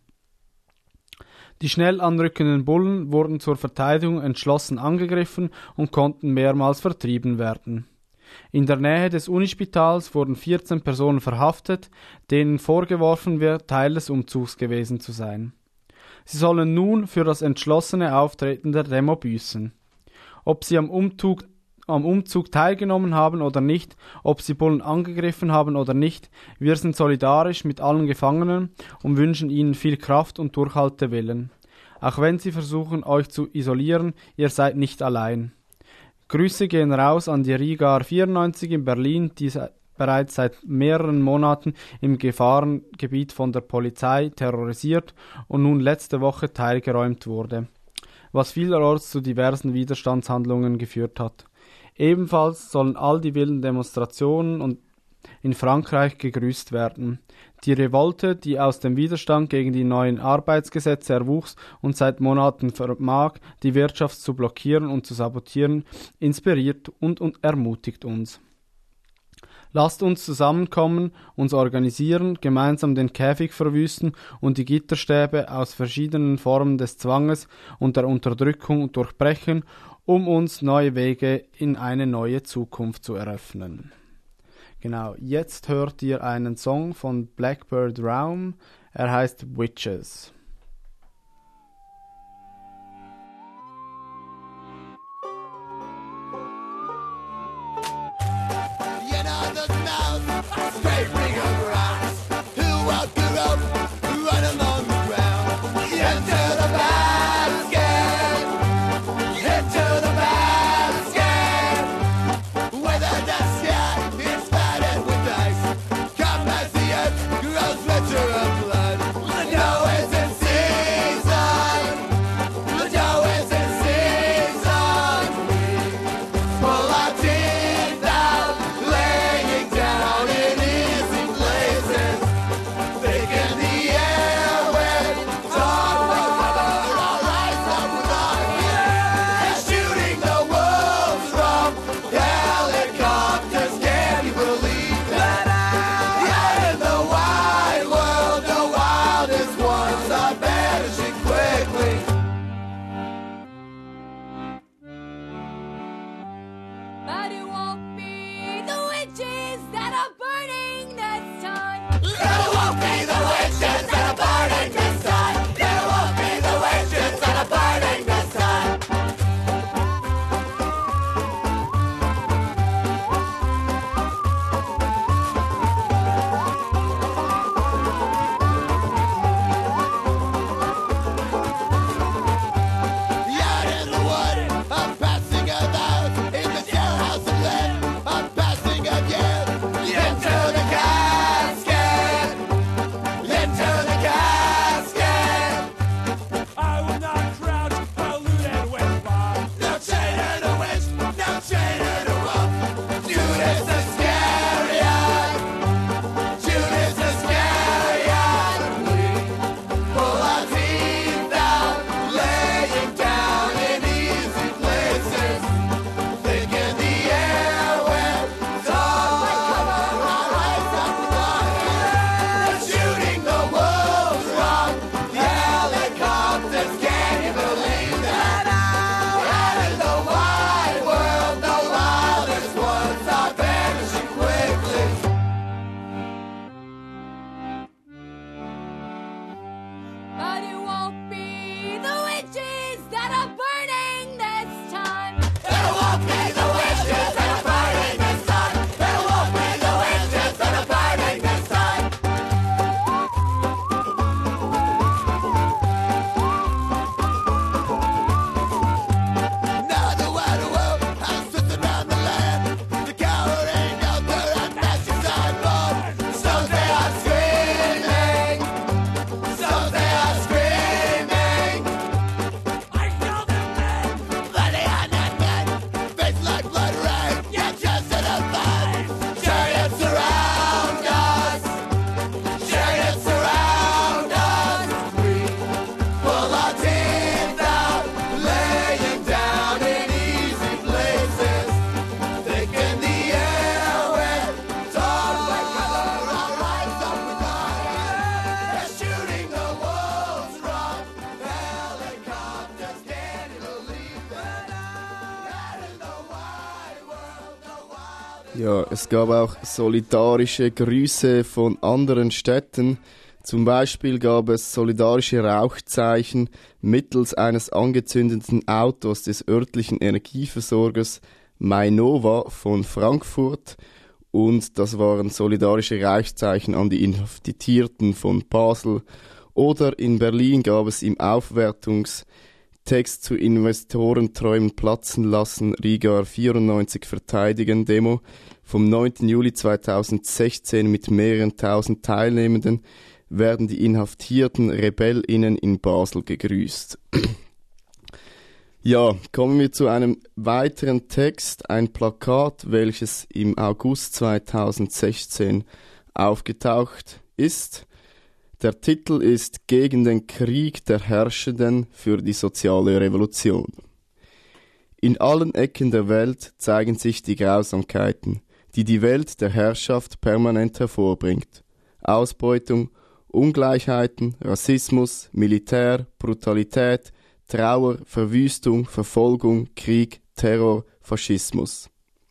Die schnell anrückenden Bullen wurden zur Verteidigung entschlossen angegriffen und konnten mehrmals vertrieben werden. In der Nähe des Unispitals wurden 14 Personen verhaftet, denen vorgeworfen wird, Teil des Umzugs gewesen zu sein. Sie sollen nun für das entschlossene Auftreten der Demo büßen. Ob sie am Umzug teilgenommen haben oder nicht, ob sie Bullen angegriffen haben oder nicht, wir sind solidarisch mit allen Gefangenen und wünschen ihnen viel Kraft und Durchhaltewillen. Auch wenn sie versuchen, euch zu isolieren, ihr seid nicht allein. Grüße gehen raus an die Riga 94 in Berlin, die bereits seit mehreren Monaten im Gefahrengebiet von der Polizei terrorisiert und nun letzte Woche teilgeräumt wurde, was vielerorts zu diversen Widerstandshandlungen geführt hat. Ebenfalls sollen all die wilden Demonstrationen in Frankreich gegrüßt werden. Die Revolte, die aus dem Widerstand gegen die neuen Arbeitsgesetze erwuchs und seit Monaten vermag, die Wirtschaft zu blockieren und zu sabotieren, inspiriert und ermutigt uns. Lasst uns zusammenkommen, uns organisieren, gemeinsam den Käfig verwüsten und die Gitterstäbe aus verschiedenen Formen des Zwanges und der Unterdrückung durchbrechen, um uns neue Wege in eine neue Zukunft zu eröffnen. Genau, jetzt hört ihr einen Song von Blackbird Realm, er heißt Witches. Grows richer of blood. No, it's Ja, es gab auch solidarische Grüße von anderen Städten. Zum Beispiel gab es solidarische Rauchzeichen mittels eines angezündeten Autos des örtlichen Energieversorgers Mainova von Frankfurt. Und das waren solidarische Rauchzeichen an die Inhaftierten von Basel. Oder in Berlin gab es im Aufwertungstext zu Investorenträumen platzen lassen, Riga 94 verteidigen Demo vom 9. Juli 2016 mit mehreren tausend Teilnehmenden werden die inhaftierten RebellInnen in Basel gegrüßt. Ja, kommen wir zu einem weiteren Text, ein Plakat, welches im August 2016 aufgetaucht ist. Der Titel ist Gegen den Krieg der Herrschenden für die soziale Revolution. In allen Ecken der Welt zeigen sich die Grausamkeiten, die die Welt der Herrschaft permanent hervorbringt. Ausbeutung, Ungleichheiten, Rassismus, Militär, Brutalität, Trauer, Verwüstung, Verfolgung, Krieg, Terror, Faschismus.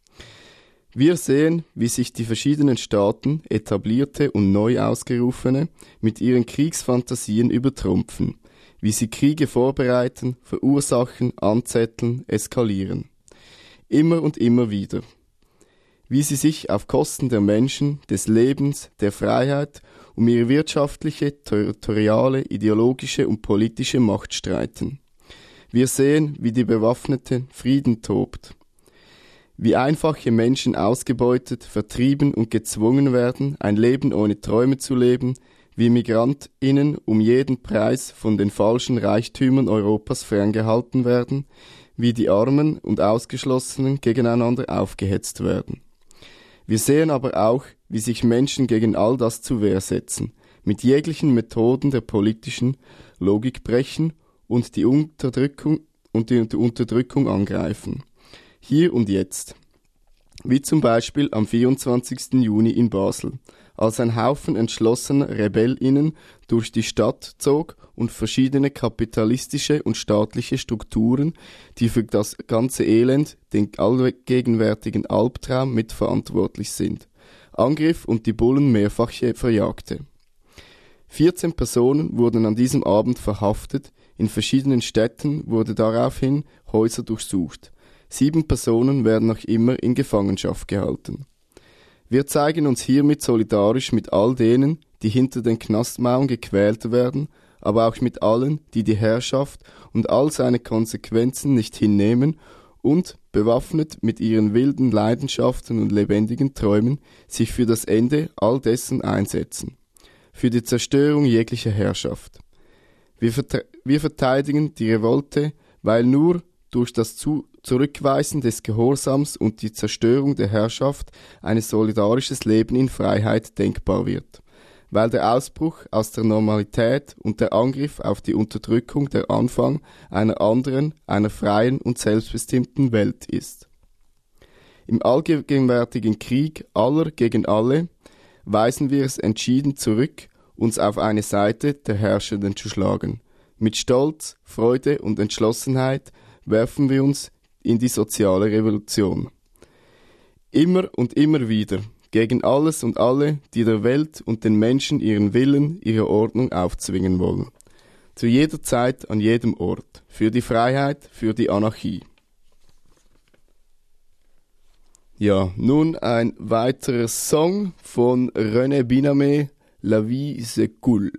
Wir sehen, wie sich die verschiedenen Staaten, etablierte und neu ausgerufene, mit ihren Kriegsfantasien übertrumpfen, wie sie Kriege vorbereiten, verursachen, anzetteln, eskalieren. Immer und immer wieder. Wie sie sich auf Kosten der Menschen, des Lebens, der Freiheit um ihre wirtschaftliche, territoriale, ideologische und politische Macht streiten. Wir sehen, wie die bewaffnete Frieden tobt. Wie einfache Menschen ausgebeutet, vertrieben und gezwungen werden, ein Leben ohne Träume zu leben, wie MigrantInnen um jeden Preis von den falschen Reichtümern Europas ferngehalten werden, wie die Armen und Ausgeschlossenen gegeneinander aufgehetzt werden. Wir sehen aber auch, wie sich Menschen gegen all das zur Wehr setzen, mit jeglichen Methoden der politischen Logik brechen und die Unterdrückung angreifen. Hier und jetzt. Wie zum Beispiel am 24. Juni in Basel, als ein Haufen entschlossener RebellInnen durch die Stadt zog und verschiedene kapitalistische und staatliche Strukturen, die für das ganze Elend, den allgegenwärtigen Albtraum mitverantwortlich sind, angriff und die Bullen mehrfach verjagte. 14 Personen wurden an diesem Abend verhaftet, in verschiedenen Städten wurde daraufhin Häuser durchsucht. 7 Personen werden noch immer in Gefangenschaft gehalten. Wir zeigen uns hiermit solidarisch mit all denen, die hinter den Knastmauern gequält werden, aber auch mit allen, die die Herrschaft und all seine Konsequenzen nicht hinnehmen und, bewaffnet mit ihren wilden Leidenschaften und lebendigen Träumen, sich für das Ende all dessen einsetzen. Für die Zerstörung jeglicher Herrschaft. Wir verteidigen die Revolte, weil nur durch das Zurückweisen des Gehorsams und die Zerstörung der Herrschaft ein solidarisches Leben in Freiheit denkbar wird, weil der Ausbruch aus der Normalität und der Angriff auf die Unterdrückung der Anfang einer anderen, einer freien und selbstbestimmten Welt ist. Im allgegenwärtigen Krieg aller gegen alle weisen wir es entschieden zurück, uns auf eine Seite der Herrschenden zu schlagen. Mit Stolz, Freude und Entschlossenheit werfen wir uns in die soziale Revolution. Immer und immer wieder, gegen alles und alle, die der Welt und den Menschen ihren Willen, ihre Ordnung aufzwingen wollen. Zu jeder Zeit, an jedem Ort. Für die Freiheit, für die Anarchie. Ja, nun ein weiterer Song von René Binamé, La vie c'est cool.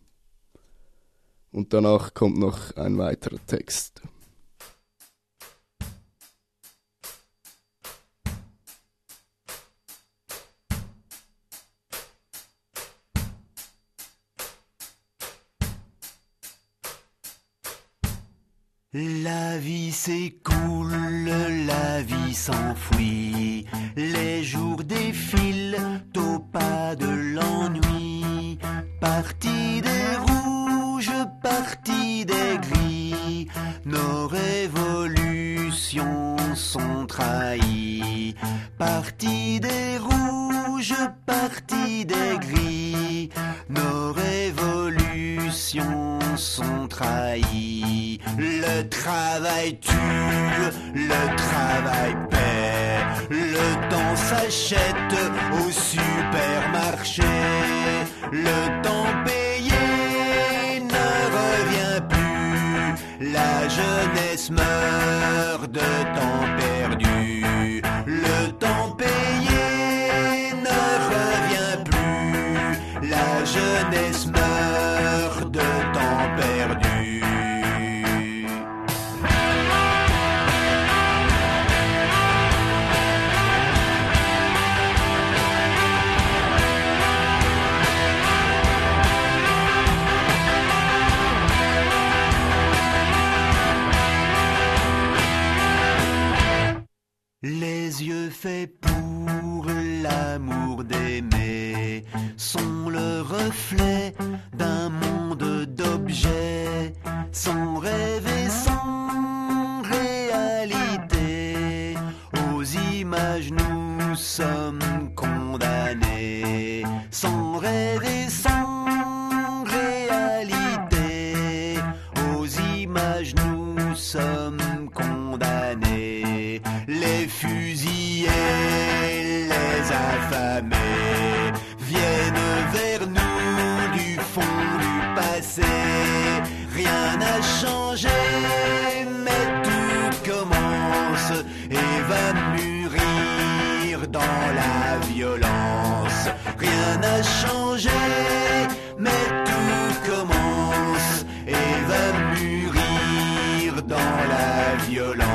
Und danach kommt noch ein weiterer Text. La vie c'est cool, la vie s'enfuit, les jours défilent au pas de l'ennui. Parti des rouges, parti des gris, nos révolutions sont trahies. Parti des rouges, parti des gris, nos révolutions sont trahies. Le travail tue, le travail paie, le temps s'achète au supermarché. Le temps payé ne revient plus. La jeunesse meurt de temps perdu. Le temps payé ne revient plus. La jeunesse meurt de temps perdu. Les yeux faits pour l'amour d'aimer sont le reflet d'un monde d'objets, sans rêve et sans réalité. Aux images nous sommes condamnés, sans rêve et sans réalité. Aux images nous sommes condamnés. Les fusillés, les affamés viennent vers nous du fond du passé. Rien n'a changé, mais tout commence et va mûrir dans la violence. Rien n'a changé, mais tout commence et va mûrir dans la violence.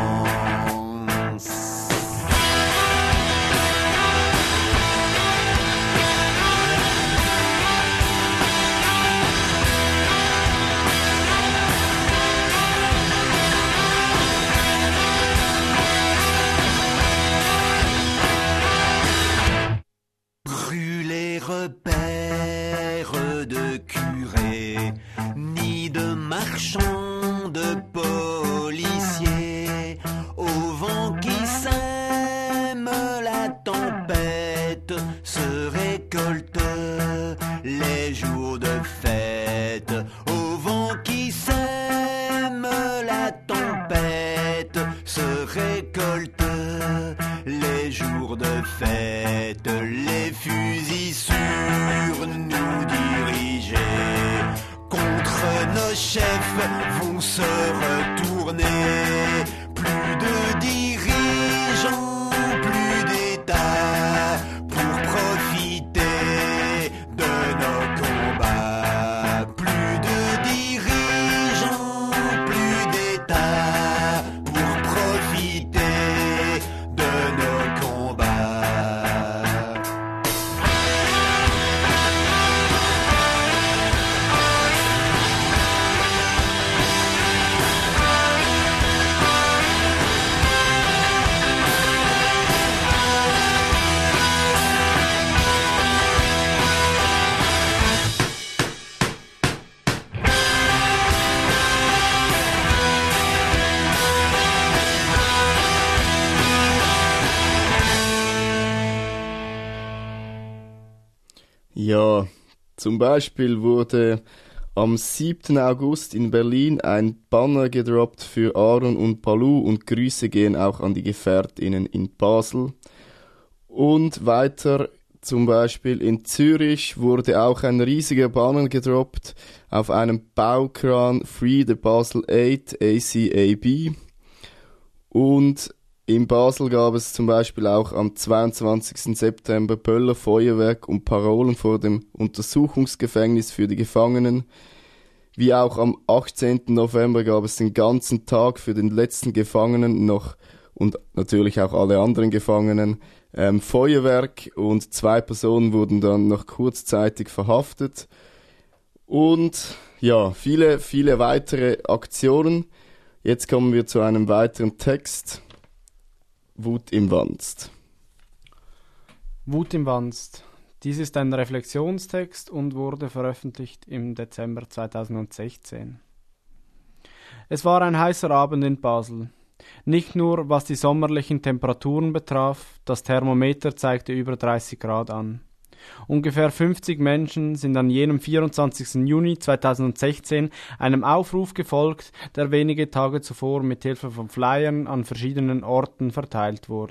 Repères de curés, ni de marchands, de policiers, au vent qui sème la tempête, se récolte les jours de fête. Au vent qui sème la tempête, se récolte les jours de fête. Les fusils sur nous dirigés contre nos chefs vont se retourner. Plus de dirigeants, plus d'États pour profiter de nos combats. Plus de dirigeants, plus d'États pour profiter de nos combats. Ja, zum Beispiel wurde am 7. August in Berlin ein Banner gedroppt für Aaron und Palou und Grüße gehen auch an die GefährtInnen in Basel. Und weiter zum Beispiel in Zürich wurde auch ein riesiger Banner gedroppt auf einem Baukran Free the Basel 8 ACAB. Und in Basel gab es zum Beispiel auch am 22. September Böller Feuerwerk und Parolen vor dem Untersuchungsgefängnis für die Gefangenen. Wie auch am 18. November gab es den ganzen Tag für den letzten Gefangenen noch und natürlich auch alle anderen Gefangenen Feuerwerk und 2 Personen wurden dann noch kurzzeitig verhaftet. Und ja, viele, viele weitere Aktionen. Jetzt kommen wir zu einem weiteren Text. Wut im Wanst. Wut im Wanst. Dies ist ein Reflexionstext und wurde veröffentlicht im Dezember 2016. Es war ein heißer Abend in Basel. Nicht nur, was die sommerlichen Temperaturen betraf, das Thermometer zeigte über 30 Grad an. Ungefähr 50 Menschen sind an jenem 24. Juni 2016 einem Aufruf gefolgt, der wenige Tage zuvor mit Hilfe von Flyern an verschiedenen Orten verteilt wurde.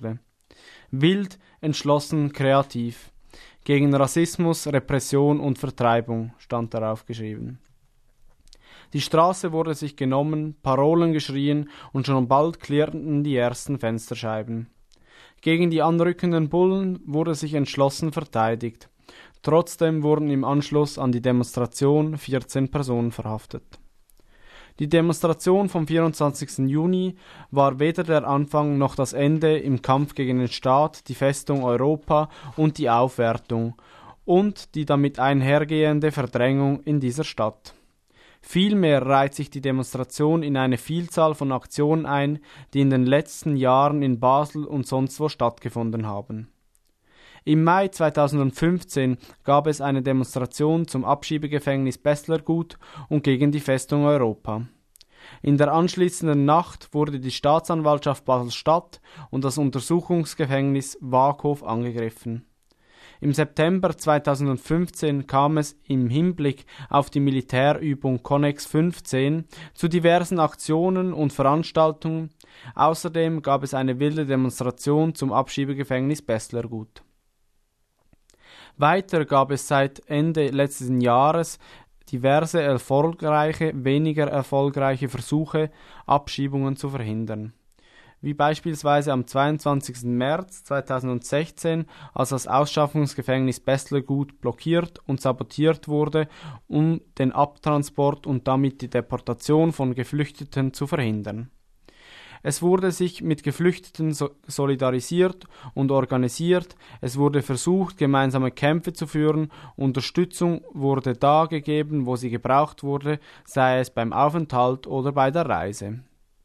Wild, entschlossen, kreativ. Gegen Rassismus, Repression und Vertreibung stand darauf geschrieben. Die Straße wurde sich genommen, Parolen geschrien und schon bald klirrten die ersten Fensterscheiben. Gegen die anrückenden Bullen wurde sich entschlossen verteidigt. Trotzdem wurden im Anschluss an die Demonstration 14 Personen verhaftet. Die Demonstration vom 24. Juni war weder der Anfang noch das Ende im Kampf gegen den Staat, die Festung Europa und die Aufwertung und die damit einhergehende Verdrängung in dieser Stadt. Vielmehr reiht sich die Demonstration in eine Vielzahl von Aktionen ein, die in den letzten Jahren in Basel und sonst wo stattgefunden haben. Im Mai 2015 gab es eine Demonstration zum Abschiebegefängnis Besslergut und gegen die Festung Europa. In der anschließenden Nacht wurde die Staatsanwaltschaft Basel-Stadt und das Untersuchungsgefängnis Waaghof angegriffen. Im September 2015 kam es im Hinblick auf die Militärübung Connex 15 zu diversen Aktionen und Veranstaltungen. Außerdem gab es eine wilde Demonstration zum Abschiebegefängnis Besslergut. Weiter gab es seit Ende letzten Jahres diverse erfolgreiche, weniger erfolgreiche Versuche, Abschiebungen zu verhindern. Wie beispielsweise am 22. März 2016, als das Ausschaffungsgefängnis Besslergut blockiert und sabotiert wurde, um den Abtransport und damit die Deportation von Geflüchteten zu verhindern. Es wurde sich mit Geflüchteten solidarisiert und organisiert, es wurde versucht, gemeinsame Kämpfe zu führen, Unterstützung wurde da gegeben, wo sie gebraucht wurde, sei es beim Aufenthalt oder bei der Reise.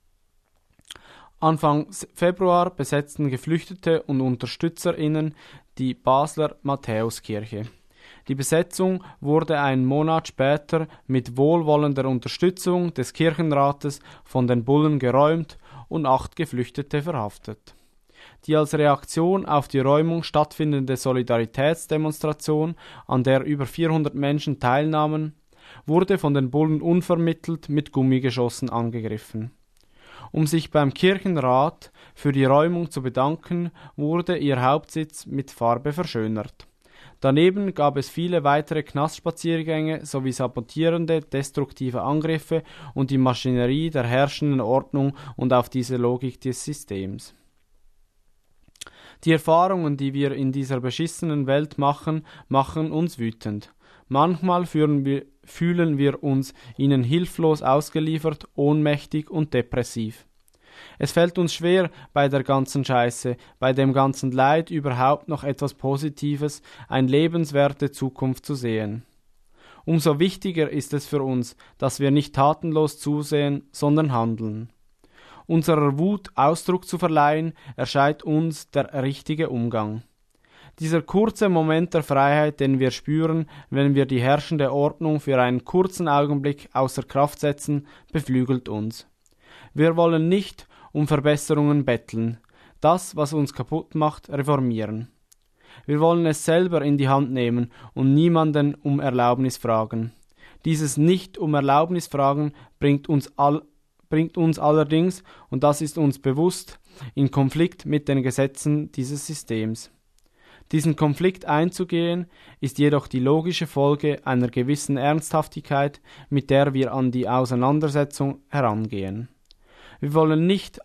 Anfang Februar besetzten Geflüchtete und UnterstützerInnen die Basler Matthäuskirche. Die Besetzung wurde einen Monat später mit wohlwollender Unterstützung des Kirchenrates von den Bullen geräumt und 8 Geflüchtete verhaftet. Die als Reaktion auf die Räumung stattfindende Solidaritätsdemonstration, an der über 400 Menschen teilnahmen, wurde von den Bullen unvermittelt mit Gummigeschossen angegriffen. Um sich beim Kirchenrat für die Räumung zu bedanken, wurde ihr Hauptsitz mit Farbe verschönert. Daneben gab es viele weitere Knastspaziergänge sowie sabotierende, destruktive Angriffe und die Maschinerie der herrschenden Ordnung und auf diese Logik des Systems. Die Erfahrungen, die wir in dieser beschissenen Welt machen, machen uns wütend. Manchmal fühlen wir uns ihnen hilflos ausgeliefert, ohnmächtig und depressiv. Es fällt uns schwer, bei der ganzen Scheiße, bei dem ganzen Leid überhaupt noch etwas Positives, eine lebenswerte Zukunft zu sehen. Umso wichtiger ist es für uns, dass wir nicht tatenlos zusehen, sondern handeln. Unserer Wut Ausdruck zu verleihen, erscheint uns der richtige Umgang. Dieser kurze Moment der Freiheit, den wir spüren, wenn wir die herrschende Ordnung für einen kurzen Augenblick außer Kraft setzen, beflügelt uns. Wir wollen nicht um Verbesserungen betteln, das, was uns kaputt macht, reformieren. Wir wollen es selber in die Hand nehmen und niemanden um Erlaubnis fragen. Dieses Nicht um Erlaubnis fragen bringt uns allerdings, und das ist uns bewusst, in Konflikt mit den Gesetzen dieses Systems. Diesen Konflikt einzugehen, ist jedoch die logische Folge einer gewissen Ernsthaftigkeit, mit der wir an die Auseinandersetzung herangehen. Wir wollen nicht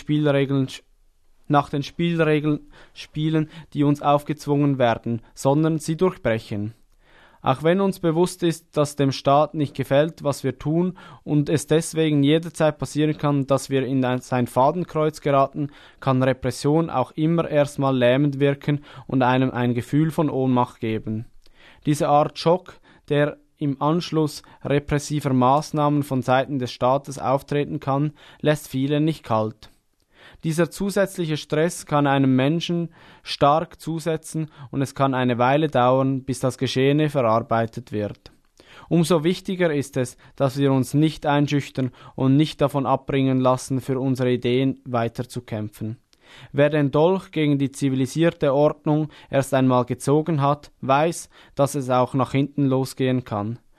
nach den Spielregeln spielen, die uns aufgezwungen werden, sondern sie durchbrechen. Auch wenn uns bewusst ist, dass dem Staat nicht gefällt, was wir tun und es deswegen jederzeit passieren kann, dass wir in sein Fadenkreuz geraten, kann Repression auch immer erstmal lähmend wirken und einem ein Gefühl von Ohnmacht geben. Diese Art Schock, der im Anschluss repressiver Maßnahmen von Seiten des Staates auftreten kann, lässt viele nicht kalt. Dieser zusätzliche Stress kann einem Menschen stark zusetzen und es kann eine Weile dauern, bis das Geschehene verarbeitet wird. Umso wichtiger ist es, dass wir uns nicht einschüchtern und nicht davon abbringen lassen, für unsere Ideen weiterzukämpfen. Wer den Dolch gegen die zivilisierte Ordnung erst einmal gezogen hat, weiß, dass es auch nach hinten losgehen kann.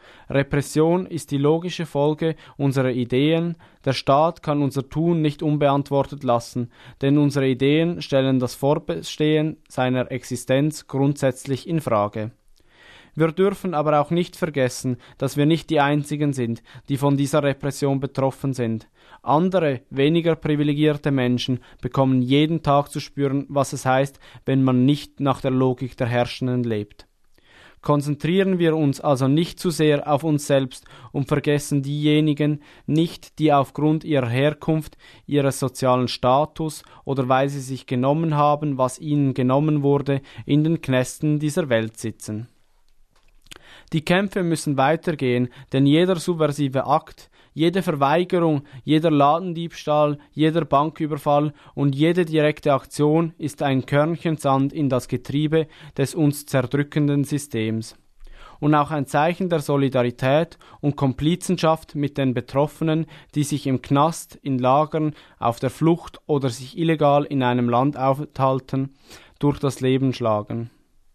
Repression ist die logische Folge unserer Ideen, der Staat kann unser Tun nicht unbeantwortet lassen, denn unsere Ideen stellen das Fortbestehen seiner Existenz grundsätzlich in Frage. Wir dürfen aber auch nicht vergessen, dass wir nicht die Einzigen sind, die von dieser Repression betroffen sind. Andere, weniger privilegierte Menschen bekommen jeden Tag zu spüren, was es heißt, wenn man nicht nach der Logik der Herrschenden lebt. Konzentrieren wir uns also nicht zu sehr auf uns selbst und vergessen diejenigen nicht, die aufgrund ihrer Herkunft, ihres sozialen Status oder weil sie sich genommen haben, was ihnen genommen wurde, in den Knästen dieser Welt sitzen. Die Kämpfe müssen weitergehen, denn jeder subversive Akt, jede Verweigerung, jeder Ladendiebstahl, jeder Banküberfall und jede direkte Aktion ist ein Körnchen Sand in das Getriebe des uns zerdrückenden Systems. Und auch ein Zeichen der Solidarität und Komplizenschaft mit den Betroffenen, die sich im Knast, in Lagern, auf der Flucht oder sich illegal in einem Land aufhalten, durch das Leben schlagen.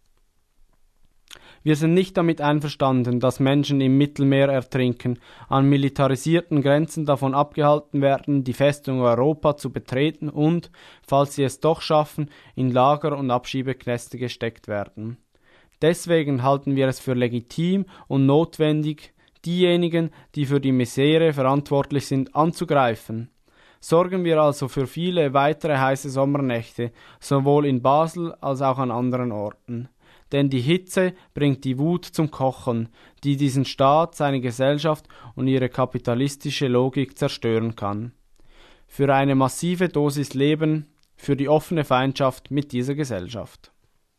Wir sind nicht damit einverstanden, dass Menschen im Mittelmeer ertrinken, an militarisierten Grenzen davon abgehalten werden, die Festung Europa zu betreten und, falls sie es doch schaffen, in Lager und Abschiebeknäste gesteckt werden. Deswegen halten wir es für legitim und notwendig, diejenigen, die für die Misere verantwortlich sind, anzugreifen. Sorgen wir also für viele weitere heiße Sommernächte, sowohl in Basel als auch an anderen Orten. Denn die Hitze bringt die Wut zum Kochen, die diesen Staat, seine Gesellschaft und ihre kapitalistische Logik zerstören kann. Für eine massive Dosis Leben, für die offene Feindschaft mit dieser Gesellschaft.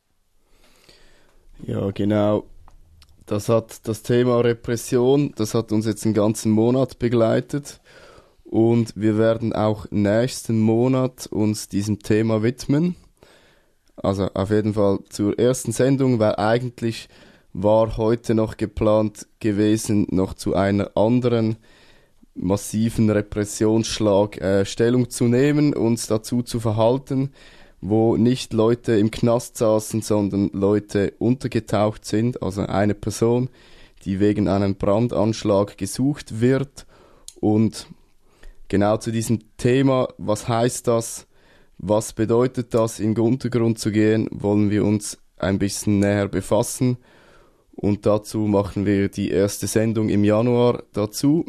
Ja, genau. Das Thema Repression, das hat uns jetzt einen ganzen Monat begleitet. Und wir werden auch nächsten Monat uns diesem Thema widmen. Also auf jeden Fall zur ersten Sendung, weil eigentlich war heute noch geplant gewesen, noch zu einer anderen massiven Repressionsschlag Stellung zu nehmen, uns dazu zu verhalten, wo nicht Leute im Knast saßen, sondern Leute untergetaucht sind, also eine Person, die wegen einem Brandanschlag gesucht wird. Und genau zu diesem Thema, was heißt das? Was bedeutet das, in den Untergrund zu gehen, wollen wir uns ein bisschen näher befassen. Und dazu machen wir die erste Sendung im Januar dazu.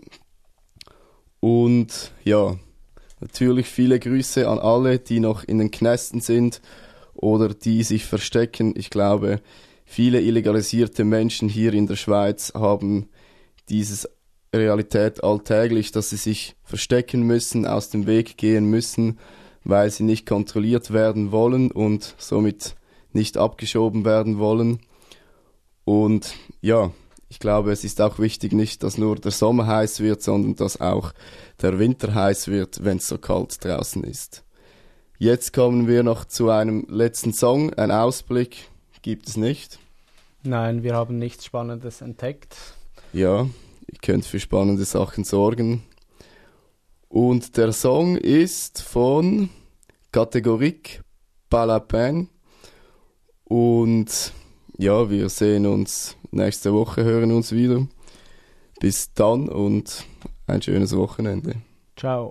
Und ja, natürlich viele Grüße an alle, die noch in den Knästen sind oder die sich verstecken. Ich glaube, viele illegalisierte Menschen hier in der Schweiz haben diese Realität alltäglich, dass sie sich verstecken müssen, aus dem Weg gehen müssen, weil sie nicht kontrolliert werden wollen und somit nicht abgeschoben werden wollen. Und ja, ich glaube, es ist auch wichtig, nicht, dass nur der Sommer heiß wird, sondern dass auch der Winter heiß wird, wenn es so kalt draußen ist. Jetzt kommen wir noch zu einem letzten Song. Ein Ausblick gibt es nicht. Nein, wir haben nichts Spannendes entdeckt. Ja, ihr könnt für spannende Sachen sorgen. Und der Song ist von Categorique, Pas la peine. Und ja, wir sehen uns nächste Woche, hören uns wieder. Bis dann und ein schönes Wochenende. Ciao.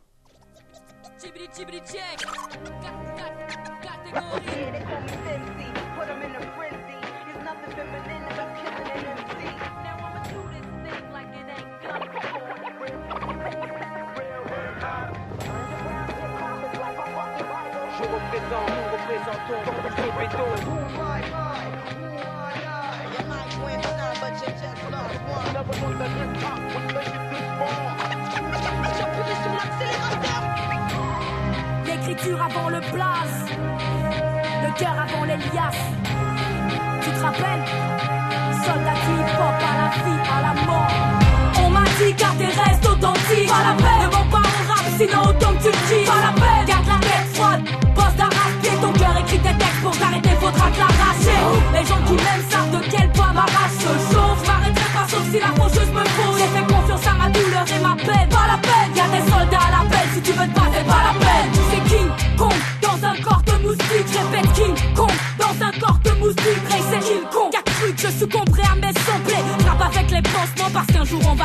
L'écriture avant le place, le cœur avant les liasses. Tu te rappelles? Soldat qui hip-hop à la vie, à la mort. On m'a dit garde tes restes authentiques. Pas la peine, ne mens pas au rap, sinon autant que tu le dis. Pas la peine, garde la tête froide, bosse d'arrache-pied. Ton cœur écrit tes textes pour t'arrêter, faudra te l'arracher. Les gens qui m'aiment savent de quel pas m'arrache ce chauffe. Je m'arrêterai pas sauf si la faucheuse me pose. J'ai fait confiance à ma douleur et ma peine. Pas la peine, y'a des soldats à l'appel. Si tu veux te passer, pas la peine. C'est King Kong dans un corps de moustique. Je répète King Kong dans un corps de moustique. Ray c'est King Kong, qu'a cru que je succomberais à mes samplés. Je rappe avec les postes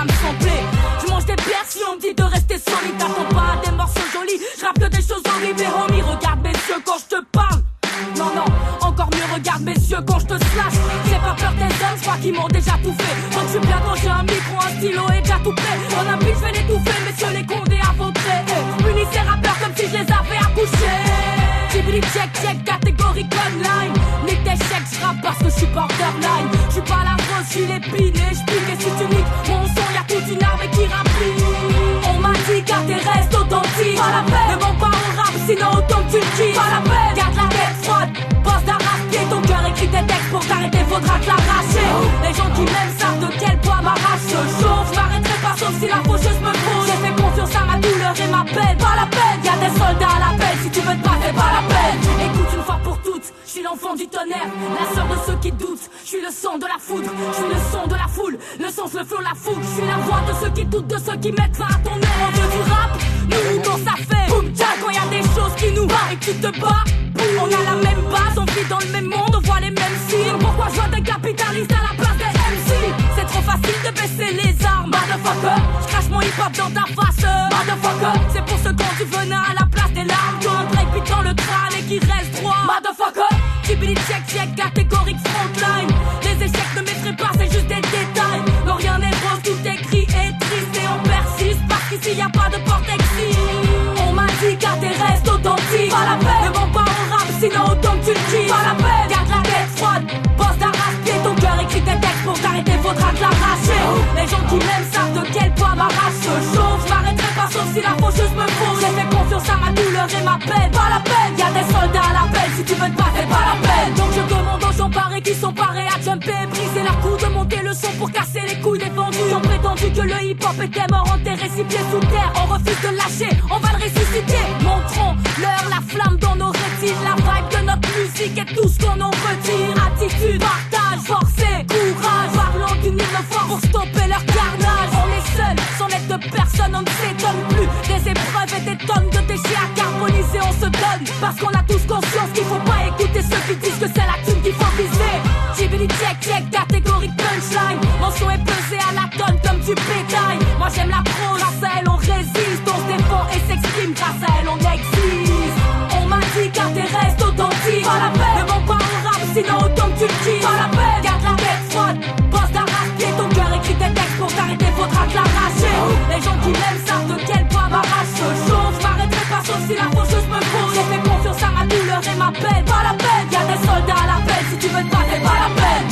à me sampler. Je mange des pierres si on me dit de rester solide. T'attends pas à des morceaux jolis, je rappe que des choses horribles. Et homie, regarde mes yeux quand je te parle. Non, non, encore mieux, regarde mes yeux quand je te slash. J'ai pas peur des hommes, je crois qu'ils m'ont déjà tout fait. Donc je suis bien quand j'ai un micro, un stylo et déjà tout prêt. On a plus, je vais l'étouffer, messieurs les condés à vautrer. Punis ces rappeurs comme si je les avais accouchés. Tibili check, check, catégorique online. Nique tes chèques, je rappe parce que je suis borderline. Je suis pas la rose, je suis l'épine et je pique. Et si tu niques mon son, y'a toute une armée qui rapplique. On m'a dit car t'es restes authentique. Pas la peine, ne mens pas au rap, sinon autant que tu le dis. Pas la peine, garde la tête froide. Bosse d'arrache-pied, ton cœur écrit tes textes. Pour t'arrêter, faudra te l'arracher. Les gens qui m'aiment savent de quel poids ma rage se chauffe. Je m'arrêterai pas sauf si la faucheuse me fauche. J'ai fait confiance à ma douleur et ma peine. Pas la peine, y'a des soldats à la peine. Si tu veux te battre, c'est pas la peine. Écoute une fois pour toutes, je suis l'enfant du tonnerre, la sœur de ceux qui doutent. Je suis le son de la foudre, je suis le son de la foule. Le sens, le flow, la fougue. Je suis la voix de ceux qui doutent, de ceux qui mettent fin à ton air. On veut du rap, nous quand ça fait boum tcha. Quand y'a des choses qui nous battent et que tu te bats. On a la même base, on vit dans le même monde, on voit les mêmes signes. Pourquoi je vois des capitalistes à la place des MC? C'est trop facile de baisser les armes, motherfucker. Je crache mon hip-hop dans ta face, motherfucker. C'est pour ceux quand tu venin à la place des larmes. Quand un Drake pite dans le crâne et qui reste droit, motherfucker. Tibili check, check, catégorique frontline. Les échecs ne m'effraient pas, c'est juste des détails. Non, rien n'est rose, tout est gris et triste. Et on persiste parce qu'ici y a pas de porte-exil. On m'a dit car t'es restes authentique. Pas la peine, ne mens pas au rap, sinon autant que tu le dis. Pas la peine, garde la tête froide. Bosse d'arrache-pied, ton cœur écrit tes textes. Pour t'arrêter, faudra te l'arracher. Les gens qui m'aiment savent de quel poids ma rage se chauffe. Je m'arrêterai pas sauf si la faucheuse me fauche. J'ai fait confiance à ma douleur et ma peine. Pas la peine, y'a des soldats à la peine. Si tu veux te battre, c'est pas la peine. Donc je commande aux gens parés qui sont parés à jumper, briser leur cou, de monter le son pour casser les couilles des vendus. Ils ont prétendu que le hip-hop était mort, enterré, six pieds sous terre. On refuse de lâcher, on va le ressusciter. Montrons-leur la flamme dans nos rétines. La vibe de notre musique est tout ce qu'on en retire. Attitude, partage, forcé, courage. Parlons d'unir nos forces pour stopper leur carnage. On est seuls, sans l'aide de personne, on ne s'étonne plus. Des épreuves et des tonnes de déchets à carboniser, on se donne. Parce qu'on a tous conscience qu'il faut pas écouter ceux qui disent que c'est la thune qu'il faut viser. Tibili check, check, catégorique punchline. Mon son est pesé à la tonne comme du bétail. Moi j'aime la prose, grâce à elle on résiste. On se défend et s'exprime, grâce à elle on existe. On m'a dit car t'es restes authentique. Pas la peine, ne mens pas au rap, sinon autant que tu le dis. Pas la peine, garde la tête froide. Bosse d'arrache-pied, ton cœur écrit tes textes. Pour t'arrêter, faudra te l'arracher. Les gens qui m'aiment savent de quel poids ma rage se chauffe. Je m'arrêterai pas sauf si la faucheuse me fauche. J'ai fait confiance à ma douleur et ma peine. Pas la peine, y'a des soldats à la peine. Si tu veux te battre, c'est pas la peine.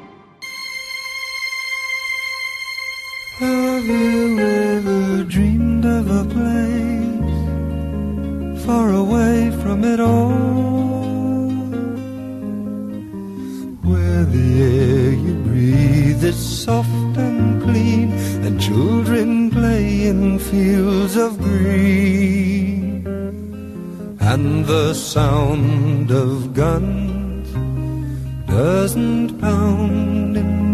Have you ever dreamed of a place far away from it all, where the air you breathe is soft and clean, and children play in fields of green, and the sound of guns doesn't pound in